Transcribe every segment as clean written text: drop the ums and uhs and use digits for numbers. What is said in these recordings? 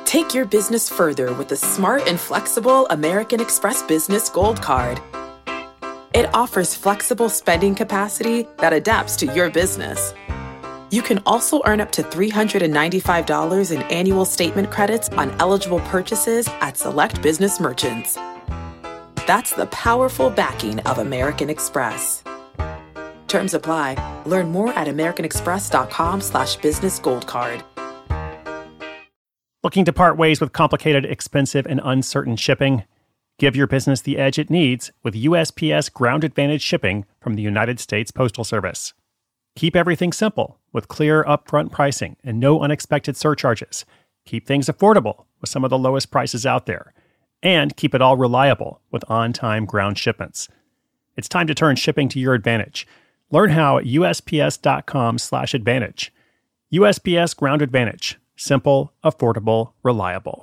Take your business further with the smart and flexible American Express Business Gold Card. It offers flexible spending capacity that adapts to your business. You can also earn up to $395 in annual statement credits on eligible purchases at select business merchants. That's the powerful backing of American Express. Terms apply. Learn more at americanexpress.com/businessgoldcard. Looking to part ways with complicated, expensive, and uncertain shipping? Give your business the edge it needs with USPS Ground Advantage shipping from the United States Postal Service. Keep everything simple with clear upfront pricing and no unexpected surcharges. Keep things affordable with some of the lowest prices out there. And keep it all reliable with on-time ground shipments. It's time to turn shipping to your advantage. Learn how at USPS.com/advantage. USPS Ground Advantage. Simple, affordable, reliable.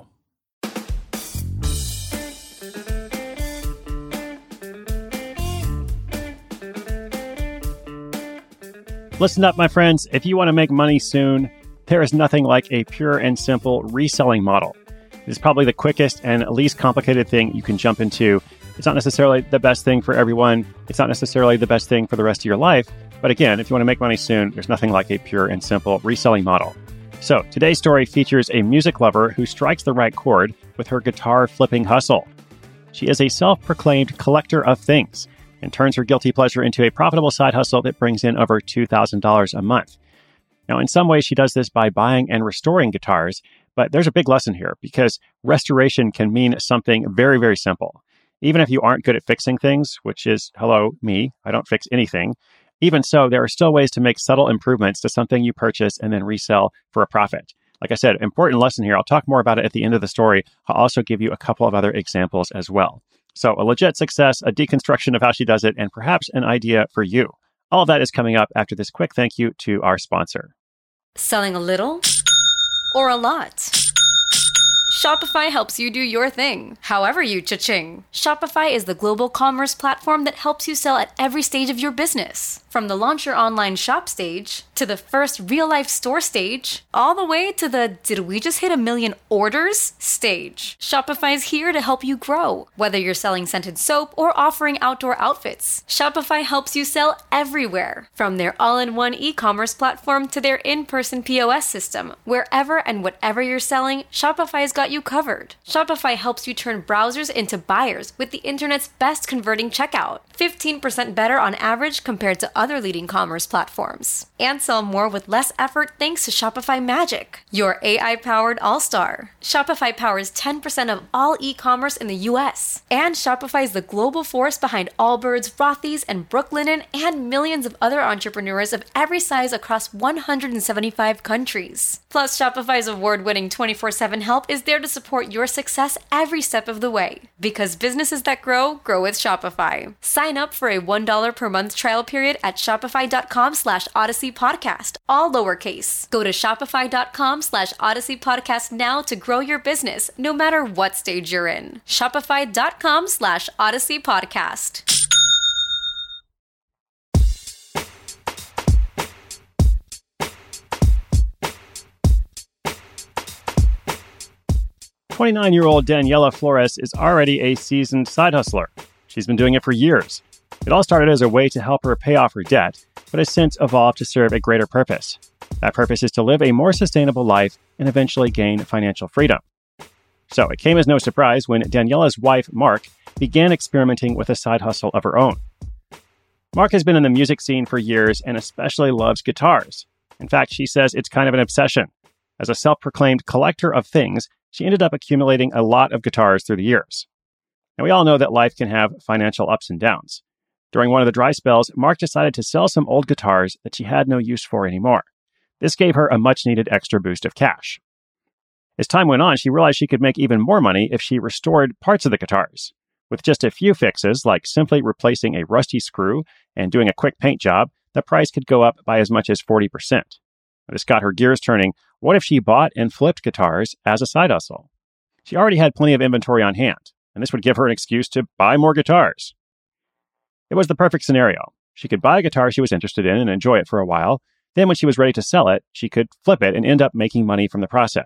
Listen up, my friends. If you want to make money soon, there is nothing like a pure and simple reselling model. It's probably the quickest and least complicated thing you can jump into. It's not necessarily the best thing for everyone. It's not necessarily the best thing for the rest of your life. But again, if you want to make money soon, there's nothing like a pure and simple reselling model. So today's story features a music lover who strikes the right chord with her guitar flipping hustle. She is a self-proclaimed collector of things and turns her guilty pleasure into a profitable side hustle that brings in over $2,000 a month. Now, in some ways, she does this by buying and restoring guitars, but there's a big lesson here because restoration can mean something very, very simple. Even if you aren't good at fixing things, which is, hello, me, I don't fix anything. Even so, there are still ways to make subtle improvements to something you purchase and then resell for a profit. Like I said, important lesson here. I'll talk more about it at the end of the story. I'll also give you a couple of other examples as well. So a legit success, a deconstruction of how she does it, and perhaps an idea for you. All of that is coming up after this quick thank you to our sponsor. Selling a little or a lot? Shopify helps you do your thing, however you cha-ching. Shopify is the global commerce platform that helps you sell at every stage of your business. From the launch your online shop stage, to the first real-life store stage, all the way to the did we just hit 1 million orders stage. Shopify's here to help you grow. Whether you're selling scented soap or offering outdoor outfits, Shopify helps you sell everywhere. From their all-in-one e-commerce platform to their in-person POS system, wherever and whatever you're selling, Shopify's got you covered. Shopify helps you turn browsers into buyers with the internet's best converting checkout. 15% better on average compared to other leading commerce platforms. And sell more with less effort thanks to Shopify Magic, your AI-powered all-star. Shopify powers 10% of all e-commerce in the US. And Shopify is the global force behind Allbirds, Rothy's, and Brooklinen, and millions of other entrepreneurs of every size across 175 countries. Plus, Shopify's award-winning 24/7 help is there to support your success every step of the way. Because businesses that grow, grow with Shopify. Sign up for a $1 per month trial period at shopify.com/Odyssey Podcast, all lowercase. Go to shopify.com/Odyssey Podcast now to grow your business, no matter what stage you're in. Shopify.com/Odyssey Podcast. "29-year-old Daniela Flores is already a seasoned side hustler. She's been doing it for years. It all started as a way to help her pay off her debt, but has since evolved to serve a greater purpose. That purpose is to live a more sustainable life and eventually gain financial freedom. So it came as no surprise when Daniela's wife, Mark, began experimenting with a side hustle of her own. Mark has been in the music scene for years and especially loves guitars. In fact, she says it's kind of an obsession. As a self-proclaimed collector of things, she ended up accumulating a lot of guitars through the years. Now, we all know that life can have financial ups and downs. During one of the dry spells, Mark decided to sell some old guitars that she had no use for anymore. This gave her a much-needed extra boost of cash. As time went on, she realized she could make even more money if she restored parts of the guitars. With just a few fixes, like simply replacing a rusty screw and doing a quick paint job, the price could go up by as much as 40%. This got her gears turning. What if she bought and flipped guitars as a side hustle? She already had plenty of inventory on hand, and this would give her an excuse to buy more guitars. It was the perfect scenario. She could buy a guitar she was interested in and enjoy it for a while. Then when she was ready to sell it, she could flip it and end up making money from the process.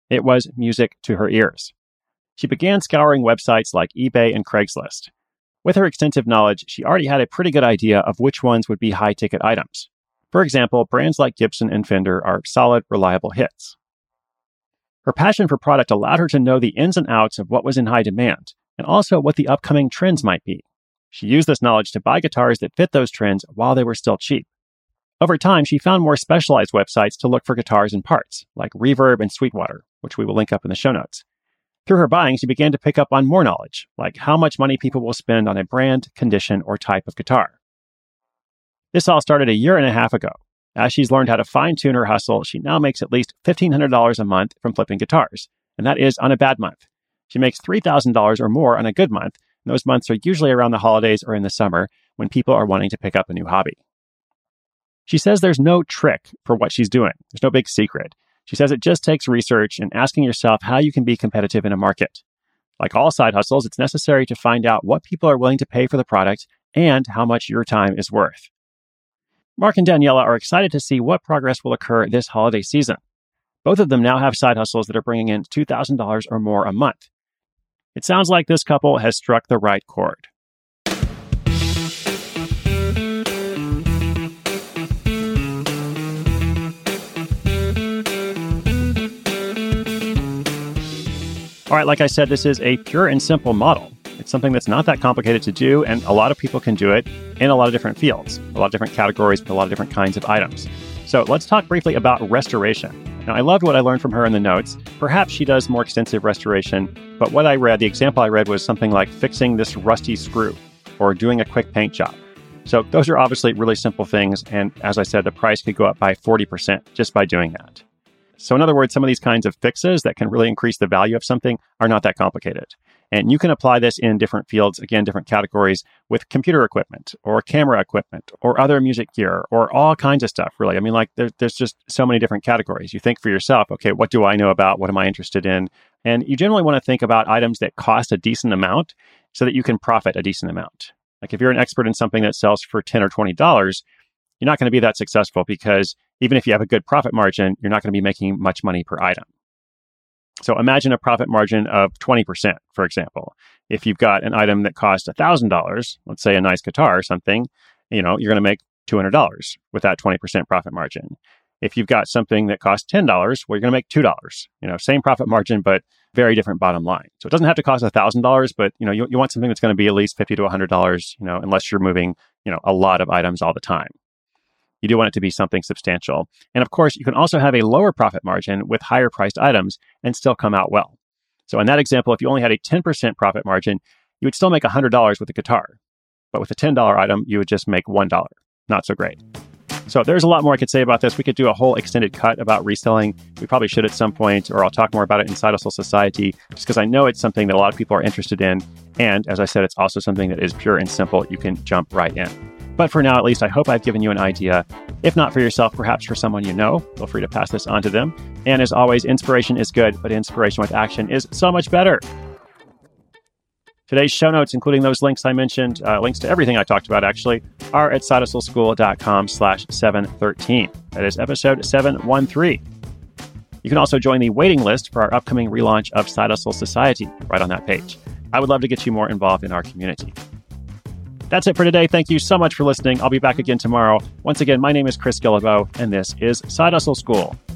It was music to her ears. She began scouring websites like eBay and Craigslist. With her extensive knowledge, she already had a pretty good idea of which ones would be high-ticket items. For example, brands like Gibson and Fender are solid, reliable hits. Her passion for product allowed her to know the ins and outs of what was in high demand, and also what the upcoming trends might be. She used this knowledge to buy guitars that fit those trends while they were still cheap. Over time, she found more specialized websites to look for guitars and parts, like Reverb and Sweetwater, which we will link up in the show notes. Through her buying, she began to pick up on more knowledge, like how much money people will spend on a brand, condition, or type of guitar. This all started a year and a half ago. As she's learned how to fine-tune her hustle, she now makes at least $1,500 a month from flipping guitars, and that is on a bad month. She makes $3,000 or more on a good month, and those months are usually around the holidays or in the summer when people are wanting to pick up a new hobby. She says there's no trick for what she's doing. There's no big secret. She says it just takes research and asking yourself how you can be competitive in a market. Like all side hustles, it's necessary to find out what people are willing to pay for the product and how much your time is worth. Mark and Daniela are excited to see what progress will occur this holiday season. Both of them now have side hustles that are bringing in $2,000 or more a month. It sounds like this couple has struck the right chord. All right, like I said, this is a pure and simple model. It's something that's not that complicated to do, and a lot of people can do it in a lot of different fields, a lot of different categories, with a lot of different kinds of items. So let's talk briefly about restoration. Now, I loved what I learned from her in the notes. Perhaps she does more extensive restoration, but what I read, the example I read was something like fixing this rusty screw or doing a quick paint job. So those are obviously really simple things, and as I said, the price could go up by 40% just by doing that. So in other words, some of these kinds of fixes that can really increase the value of something are not that complicated. And you can apply this in different fields, again, different categories with computer equipment or camera equipment or other music gear or all kinds of stuff, really. I mean, like there's just so many different categories. You think for yourself, okay, what do I know about? What am I interested in? And you generally want to think about items that cost a decent amount so that you can profit a decent amount. Like if you're an expert in something that sells for $10 or $20, you're not going to be that successful because even if you have a good profit margin, you're not going to be making much money per item. So imagine a profit margin of 20%, for example. If you've got an item that costs $1,000, let's say a nice guitar or something, you're going to make $200 with that 20% profit margin. If you've got something that costs $10, well, you're going to make $2. Same profit margin, but very different bottom line. So it doesn't have to cost $1,000, but you want something that's going to be at least $50 to $100, unless you're moving, a lot of items all the time. You do want it to be something substantial. And of course, you can also have a lower profit margin with higher priced items and still come out well. So in that example, if you only had a 10% profit margin, you would still make $100 with a guitar. But with a $10 item, you would just make $1. Not so great. So there's a lot more I could say about this. We could do a whole extended cut about reselling. We probably should at some point, or I'll talk more about it in Side Hustle Society, just because I know it's something that a lot of people are interested in. And as I said, it's also something that is pure and simple. You can jump right in. But for now, at least, I hope I've given you an idea. If not for yourself, perhaps for someone you know. Feel free to pass this on to them. And as always, inspiration is good, but inspiration with action is so much better. Today's show notes, including those links I mentioned, links to everything I talked about, actually, are at sidehustleschool.com/713. That is episode 713. You can also join the waiting list for our upcoming relaunch of Side Hustle Society right on that page. I would love to get you more involved in our community. That's it for today. Thank you so much for listening. I'll be back again tomorrow. Once again, my name is Chris Guillebeau, and this is Side Hustle School.